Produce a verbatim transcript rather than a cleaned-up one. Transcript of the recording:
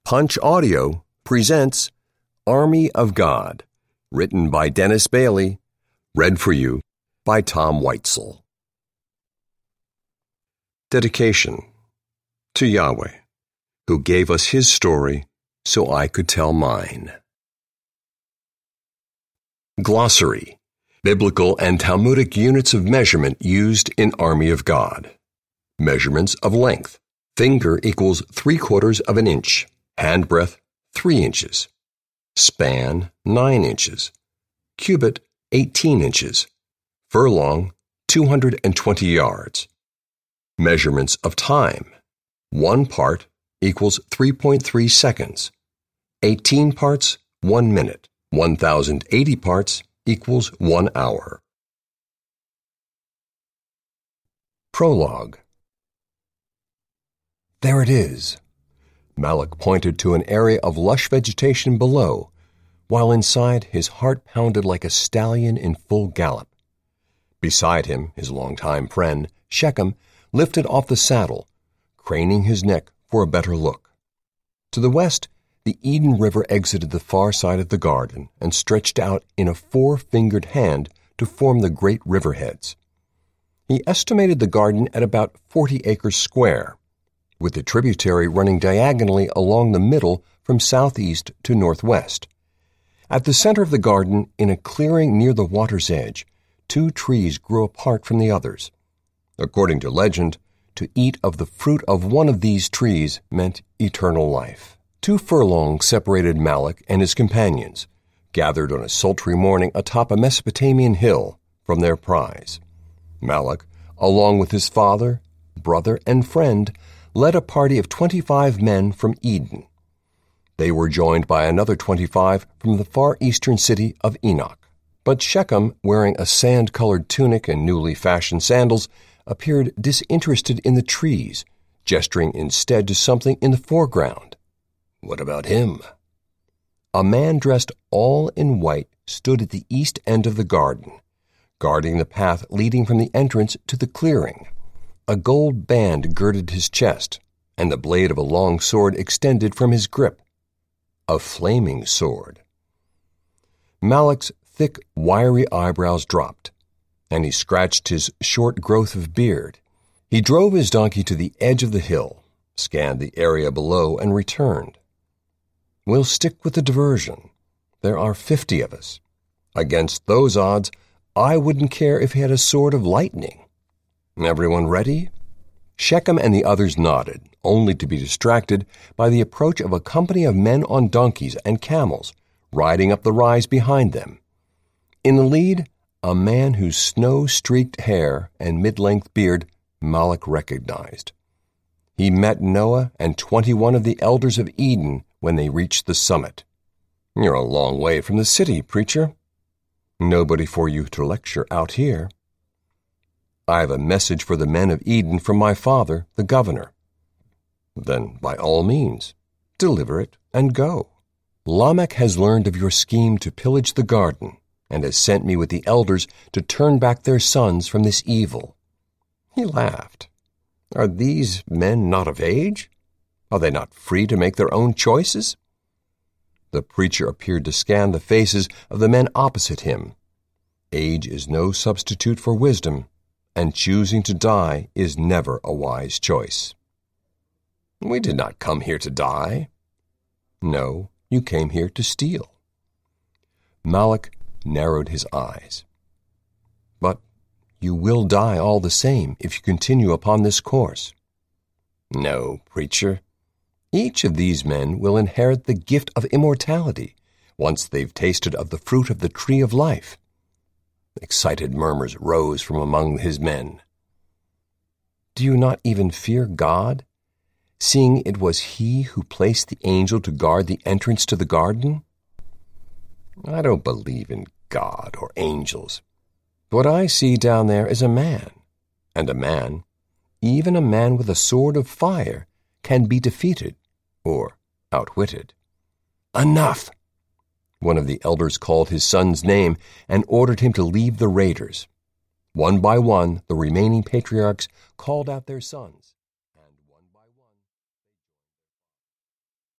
Punch Audio presents Army of God, written by Dennis Bailey, read for you by Tom Weitzel. Dedication to Yahweh, who gave us His story so I could tell mine. Glossary: Biblical and Talmudic units of measurement used in Army of God. Measurements of length: finger equals three quarters of an inch. Hand breadth, three inches. Span, nine inches. Cubit, eighteen inches. Furlong, two hundred twenty yards. Measurements of time: one part equals three point three seconds. eighteen parts, one minute. one thousand eighty parts equals one hour. Prologue. There it is. Malak pointed to an area of lush vegetation below, while inside his heart pounded like a stallion in full gallop. Beside him, his longtime friend, Shechem, lifted off the saddle, craning his neck for a better look. To the west, the Eden River exited the far side of the garden and stretched out in a four-fingered hand to form the great riverheads. He estimated the garden at about forty acres square, with the tributary running diagonally along the middle from southeast to northwest. At the center of the garden, in a clearing near the water's edge, two trees grew apart from the others. According to legend, to eat of the fruit of one of these trees meant eternal life. Two furlongs separated Malak and his companions, gathered on a sultry morning atop a Mesopotamian hill, from their prize. Malak, along with his father, brother, and friend, led a party of twenty-five men from Eden. They were joined by another twenty-five from the far eastern city of Enoch. But Shechem, wearing a sand-colored tunic and newly fashioned sandals, appeared disinterested in the trees, gesturing instead to something in the foreground. What about him? A man dressed all in white stood at the east end of the garden, guarding the path leading from the entrance to the clearing. A gold band girded his chest, and the blade of a long sword extended from his grip. A flaming sword. Malak's thick, wiry eyebrows dropped, and he scratched his short growth of beard. He drove his donkey to the edge of the hill, scanned the area below, and returned. We'll stick with the diversion. There are fifty of us. Against those odds, I wouldn't care if he had a sword of lightning. Everyone ready? Shechem and the others nodded, only to be distracted by the approach of a company of men on donkeys and camels, riding up the rise behind them. In the lead, a man whose snow-streaked hair and mid-length beard Malak recognized. He met Noah and twenty-one of the elders of Eden when they reached the summit. You're a long way from the city, preacher. Nobody for you to lecture out here. I have a message for the men of Eden from my father, the governor. Then, by all means, deliver it and go. Lamech has learned of your scheme to pillage the garden, and has sent me with the elders to turn back their sons from this evil. He laughed. Are these men not of age? Are they not free to make their own choices? The preacher appeared to scan the faces of the men opposite him. Age is no substitute for wisdom, and choosing to die is never a wise choice. We did not come here to die. No, you came here to steal. Malak narrowed his eyes. But you will die all the same if you continue upon this course. No, preacher. Each of these men will inherit the gift of immortality once they've tasted of the fruit of the tree of life. Excited murmurs rose from among his men. Do you not even fear God, seeing it was He who placed the angel to guard the entrance to the garden? I don't believe in God or angels. What I see down there is a man, and a man, even a man with a sword of fire, can be defeated or outwitted. Enough! One of the elders called his son's name and ordered him to leave the raiders. One by one, the remaining patriarchs called out their sons.